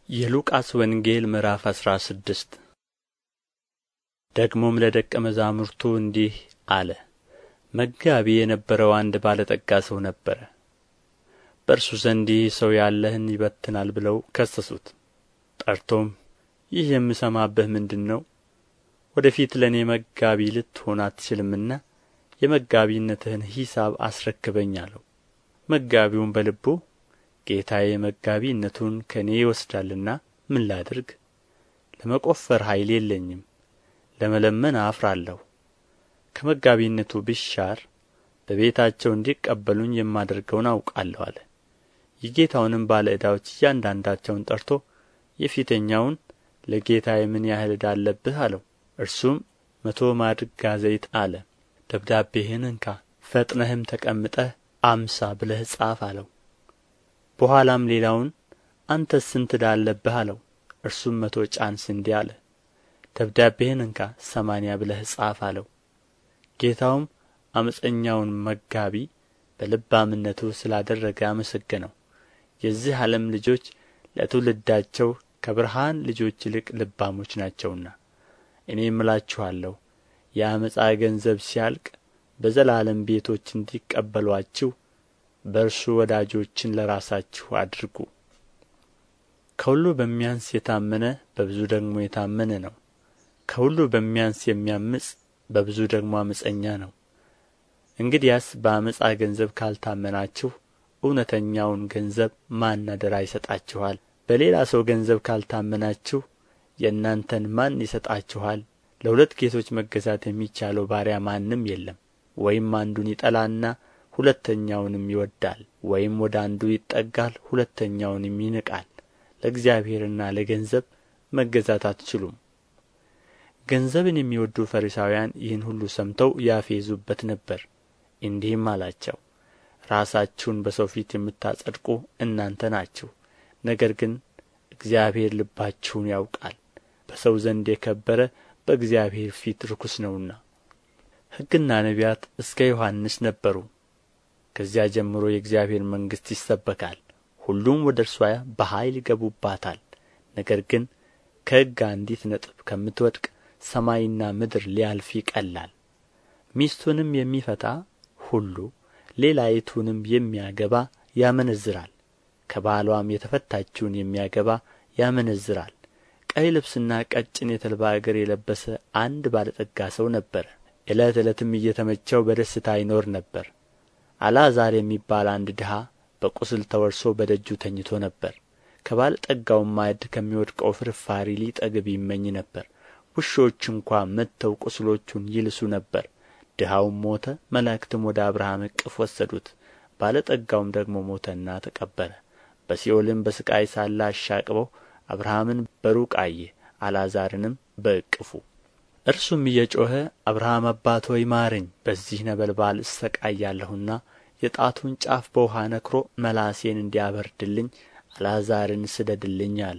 የሉቃስ ወንጌል ምዕራፍ 16 ደግሞም ለደቀ መዛሙርቱ እንዲህ አለ። መጋቢ የነበረው አንድ ባለጠጋ ሰው ነበረ። በእርሱ ዘንድ ይህ ሰው ያለህን ይበትናል ብለው ከሰሱት። ጠርቶም ይህ የምሰማብህ ምንድር ነው? ወደ ፊት ለእኔ መጋቢ ልትሆን አትችልምና የመጋቢነትህን ሂሳብ አስረክበኝ አለው። መጋቢውም በልቡ ጌታዬ መጋቢነቱን ከእኔ ይወስዳልና ምን ላድርግ? ለመቈፈር ኃይል የለኝም፣ ለመለመን አፍራለሁ። ከመጋቢነቱ ብሻር በቤታቸው እንዲቀበሉኝ የማደርገውን አውቃለሁ አለ። የጌታውንም ባለ ዕዳዎች እያንዳንዳቸውን ጠርቶ የፊተኛውን ለጌታዬ ምን ያህል ዕዳ አለብህ አለው። እርሱም 100 ማድጋ ዘይት አለ። ደብዳቤህን እንካ፣ ፈጥነህም ተቀምጠህ 50 ብለህ ጻፍ አለው። በኋላም ሌላውን አንተስ ስንት ዕዳ አለብህ አለው። እርሱም 100 ጫን ስንዴ አለ። ደብዳቤህን እንካ 80 ብለህ ጻፍ አለው። ጌታውም ዓመፀኛውን መጋቢ በልባምነቱ ስላደረገ አመሰገነው። የዚህ ዓለም ልጆች ለትውልዳቸው ከብርሃን ልጆች ይልቅ ልባሞች ናቸውና። እኔም እላችኋለሁ የዓመፃ ገንዘብ ሲያልቅ በዘላለም ቤቶች እንዲቀበሉአችሁ በእርሱ ወዳጆችን ለራሳችሁ አድርጉ። ከሁሉ በሚያንስ የታመነ በብዙ ደግሞ የታመነ ነው። ከሁሉ በሚያንስ የሚያምፅ በብዙ ደግሞ ዓመፀኛ ነው። እንግዲያስ በዓመፃ ገንዘብ ካልታመናችሁ እውነተኛውን ገንዘብ ማን አደራ ይሰጣችኋል? በሌላ ሰው ገንዘብ ካልታመናችሁ የእናንተን ማን ይሰጣችኋል? ለሁለት ጌቶች መገዛት የሚቻለው ባሪያ ማንም የለም። ወይም አንዱን ይጠላና ሁለተኛውንም ይወዳል፣ ወይም ወደ አንዱ ይጠጋል ሁለተኛውንም ይንቃል። ለእግዚአብሔርና ለገንዘብ መገዛት አትችሉም። ገንዘብን የሚወዱ ፈሪሳውያን ይህን ሁሉ ሰምተው ያፌዙበት ነበር። እንዲህም አላቸው፣ ራሳችሁን በሰው ፊት የምታጸድቁ እናንተ ናችሁ፣ ነገር ግን እግዚአብሔር ልባችሁን ያውቃል። በሰው ዘንድ የከበረ በእግዚአብሔር ፊት ርኩስ ነውና። ሕግና ነቢያት እስከ ዮሐንስ ነበሩ። ከዚያ ጀምሮ የእግዚአብሔር መንግሥት ይሰበካል፣ ሁሉም ወደ እርሷ በኃይል ይገቡባታል። ነገር ግን ከሕግ አንዲት ነጥብ ከምትወድቅ ሰማይና ምድር ሊያልፍ ይቀላል። ሚስቱንም የሚፈታ ሁሉ ሌላይቱንም የሚያገባ ያመነዝራል፣ ከባልዋም የተፈታችውን የሚያገባ ያመነዝራል። ቀይ ልብስና ቀጭን የተልባ እግር የለበሰ አንድ ባለጠጋ ሰው ነበረ። ዕለት ዕለትም እየተመቸው በደስታ ይኖር ነበር። አልዓዛር የሚባል አንድ ድሀ በቍስል ተወርሶ በደጁ ተኝቶ ነበር። ከባለጠጋውም ማዕድ ከሚወድቀው ፍርፋሪ ሊጠግብ ይመኝ ነበር። ውሾች እንኳ መጥተው ቍስሎቹን ይልሱ ነበር። ድሀውም ሞተ፣ መላእክትም ወደ አብርሃም እቅፍ ወሰዱት። ባለጠጋውም ደግሞ ሞተና ተቀበረ። በሲኦልም በሥቃይ ሳለ አሻቅበው አብርሃምን በሩቅ አየ፣ አልዓዛርንም በእቅፉ። እርሱም እየጮኸ አብርሃም አባት ሆይ ማረኝ፣ በዚህ ነበልባል እሣቀያለሁና የጣቱን ጫፍ በውኃ ነክሮ መላሴን እንዲያበርድልኝ አልዓዛርን ስደድልኝ አለ።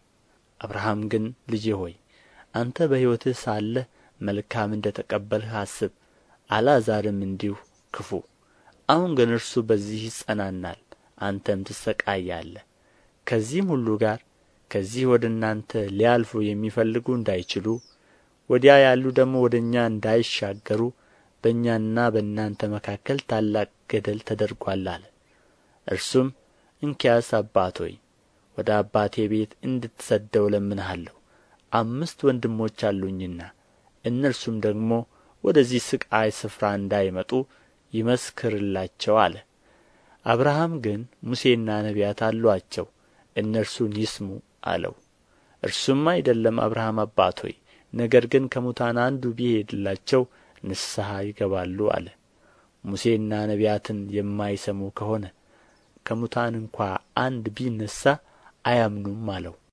አብርሃም ግን ልጄ ሆይ አንተ በሕይወትህ ሳለህ መልካም እንደ ተቀበልህ አስብ፣ አልዓዛርም እንዲሁ ክፉ። አሁን ግን እርሱ በዚህ ይጸናናል፣ አንተም ትሣቀያለህ። ከዚህም ሁሉ ጋር ከዚህ ወደ እናንተ ሊያልፉ የሚፈልጉ እንዳይችሉ ወዲያ ያሉ ደግሞ ወደ እኛ እንዳይሻገሩ በእኛና በእናንተ መካከል ታላቅ ገደል ተደርጎአል አለ። እርሱም እንኪያስ አባት ሆይ ወደ አባቴ ቤት እንድትሰደው እለምንሃለሁ፣ 5 ወንድሞች አሉኝና እነርሱም ደግሞ ወደዚህ ሥቃይ ስፍራ እንዳይመጡ ይመስክርላቸው አለ። አብርሃም ግን ሙሴና ነቢያት አሉአቸው፣ እነርሱን ይስሙ አለው። እርሱም አይደለም አብርሃም አባት ሆይ፣ ነገር ግን ከሙታን አንዱ ቢሄድላቸው ንስሐ ይገባሉ አለ። ሙሴና ነቢያትን የማይሰሙ ከሆነ ከሙታን እንኳ አንድ ቢነሣ አያምኑም አለው።